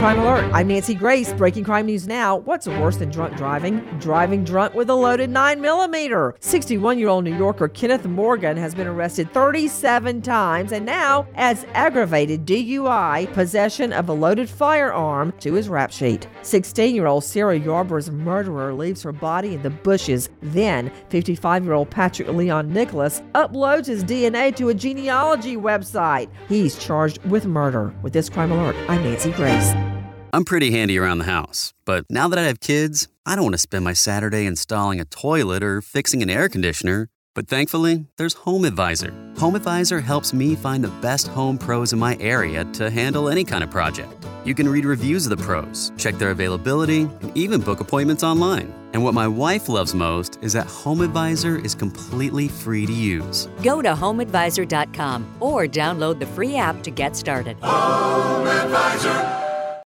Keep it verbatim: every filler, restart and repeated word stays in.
Crime Alert. I'm Nancy Grace. Breaking crime news now. What's worse than drunk driving? Driving drunk with a loaded nine millimeter. sixty-one-year-old New Yorker Kenneth Morgan has been arrested thirty-seven times and now adds aggravated D U I, possession of a loaded firearm, to his rap sheet. sixteen-year-old Sarah Yarbur's murderer leaves her body in the bushes. Then, fifty-five-year-old Patrick Leon Nicholas uploads his D N A to a genealogy website. He's charged with murder. With this Crime Alert, I'm Nancy Grace. I'm pretty handy around the house, but now that I have kids, I don't want to spend my Saturday installing a toilet or fixing an air conditioner. But thankfully, there's HomeAdvisor. HomeAdvisor helps me find the best home pros in my area to handle any kind of project. You can read reviews of the pros, check their availability, and even book appointments online. And what my wife loves most is that HomeAdvisor is completely free to use. Go to home advisor dot com or download the free app to get started. HomeAdvisor.